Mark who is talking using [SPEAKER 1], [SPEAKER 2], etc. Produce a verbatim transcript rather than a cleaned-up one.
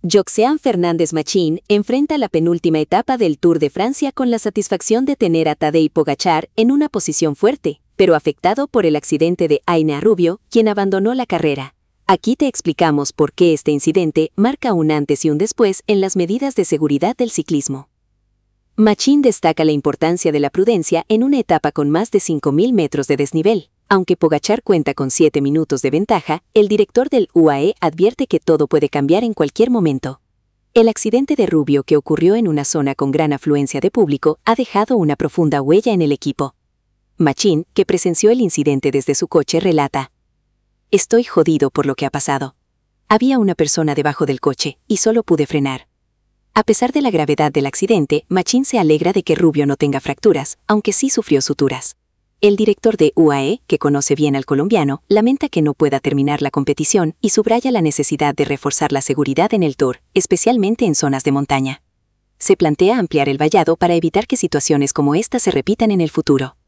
[SPEAKER 1] Joxean Fernández Machín enfrenta la penúltima etapa del Tour de Francia con la satisfacción de tener a Tadej Pogačar en una posición fuerte, pero afectado por el accidente de Aina Rubio, quien abandonó la carrera. Aquí te explicamos por qué este incidente marca un antes y un después en las medidas de seguridad del ciclismo. Machín destaca la importancia de la prudencia en una etapa con más de cinco mil metros de desnivel. Aunque Pogačar cuenta con siete minutos de ventaja, el director del U A E advierte que todo puede cambiar en cualquier momento. El accidente de Rubio, que ocurrió en una zona con gran afluencia de público, ha dejado una profunda huella en el equipo. Machín, que presenció el incidente desde su coche, relata: «Estoy jodido por lo que ha pasado. Había una persona debajo del coche y solo pude frenar». A pesar de la gravedad del accidente, Machín se alegra de que Rubio no tenga fracturas, aunque sí sufrió suturas. El director de U A E, que conoce bien al colombiano, lamenta que no pueda terminar la competición y subraya la necesidad de reforzar la seguridad en el Tour, especialmente en zonas de montaña. Se plantea ampliar el vallado para evitar que situaciones como esta se repitan en el futuro.